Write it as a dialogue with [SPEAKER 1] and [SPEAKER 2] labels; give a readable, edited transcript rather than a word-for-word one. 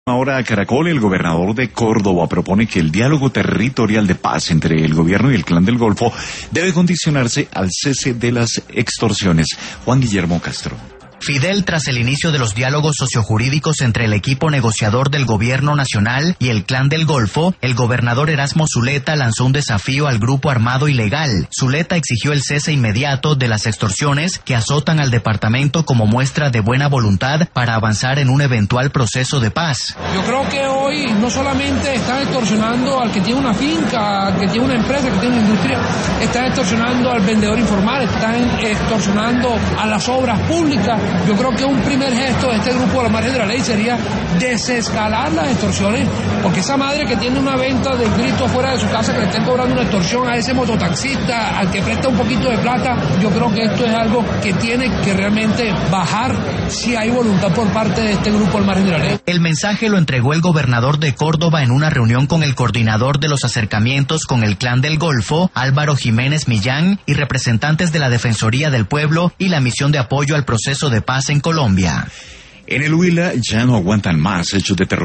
[SPEAKER 1] Ahora a Caracol, el gobernador de Córdoba propone que el diálogo territorial de paz entre el gobierno y el Clan del Golfo debe condicionarse al cese de las extorsiones. Juan Guillermo Castro.
[SPEAKER 2] Fidel, tras el inicio de los diálogos sociojurídicos entre el equipo negociador del gobierno nacional y el Clan del Golfo, el gobernador Erasmo Zuleta lanzó un desafío al grupo armado ilegal. Zuleta exigió el cese inmediato de las extorsiones que azotan al departamento como muestra de buena voluntad para avanzar en un eventual proceso de paz.
[SPEAKER 3] Yo creo que hoy no solamente están extorsionando al que tiene una finca, al que tiene una empresa, al que tiene una industria, están extorsionando al vendedor informal, están extorsionando a las obras públicas. Yo creo que un primer gesto de este grupo a la margen de la ley sería desescalar las extorsiones, porque esa madre que tiene una venta de grito fuera de su casa, que le estén cobrando una extorsión a ese mototaxista, al que presta un poquito de plata, yo creo que esto es algo que tiene que realmente bajar si hay voluntad por parte de este grupo al margen de la ley.
[SPEAKER 2] El mensaje lo entregó el gobernador de Córdoba en una reunión con el coordinador de los acercamientos con el Clan del Golfo, Álvaro Jiménez Millán, y representantes de la Defensoría del Pueblo y la Misión de Apoyo al Proceso de Paz en Colombia.
[SPEAKER 1] En el Huila ya no aguantan más hechos de terror.